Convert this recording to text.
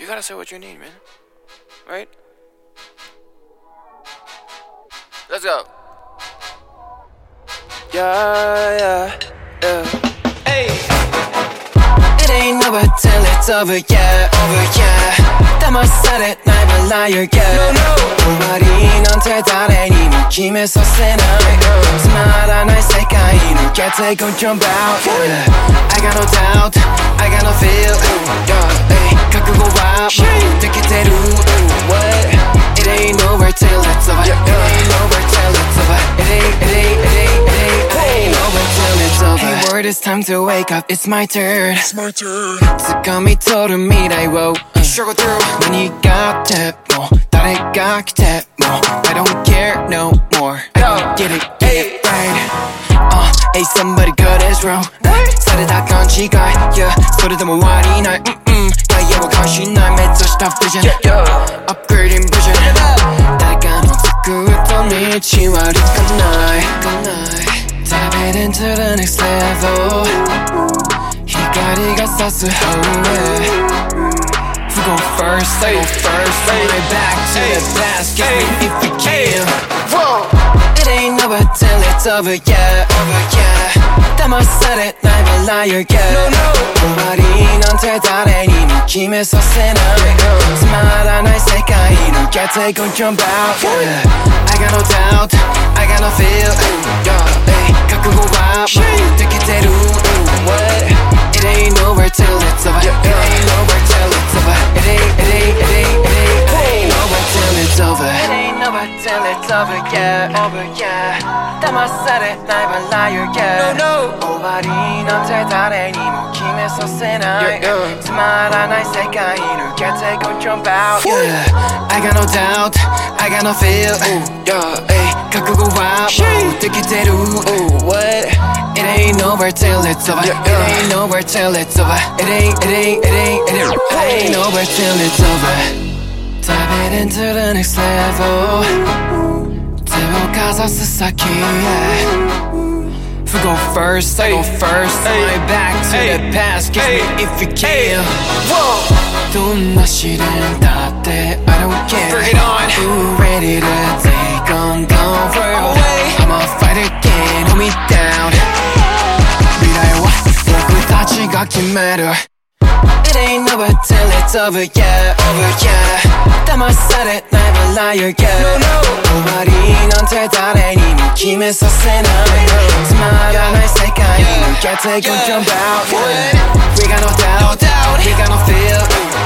gotta say what you need, man. Right? Let's go. Yeah. Hey. It ain't over till it's over, yeah. That must said it, I'm a liar, yeah. No. 너말이 너한테 다른 이 느낌에 서 쓰나つまらない世界にget taken jump out, yeah. I got no doubt, I got no feel, yeah. 覚悟はもうできてる What? It ain't over till it's over, it ain't over till it's over. It ain't over till it's over. Hey word, it's time to wake up, it's my turn. 掴み取る未来を struggle through 何があっても誰が来ても I don't care no more. I don't get it right. Hey somebody got this wrong. された勘違い Yeah それでも終わりない外野は関心ない目指した vision Upgrading vision 誰かの作った道は歩かないDive into the next level 光が差す方へWe go first, I go first From my back to the past Kiss me if you can It ain't over till it's over, yeah騙されない I'm a liar, yeah 終わりなんて誰にも決めさせないつまらない世界の Get taken jump out, yeah I got no doubt, I got no feel, yeah 覚悟はもうできてる What? It ain't over till it's over It ain't over till it's over It ain't over till it's over It ain't over till it's over, yeah騙されない I'm a liar, yeah 終わりなんて誰にも決めさせないつまらない世界の Get taken jump out, yeah I got no doubt, I got no feel, yeah 覚悟はもうできてる What? It ain't over till it's over It ain't over till it's over It ain't over till it's over Dive it into the next level 手をかざす先へWe go first, I go first On my back to the past Kiss me if you can どんな試練だって I don't care Bring it on Who ready to take on the world I'ma fight again, hold me down 未来は僕たちが決める It ain't over till it's over, yeah 騙されない I'm a liar, yeah 終わりなんて誰にも決めさせないつまらない世界に Get taken jump out, yeah We got no doubt, we got no feel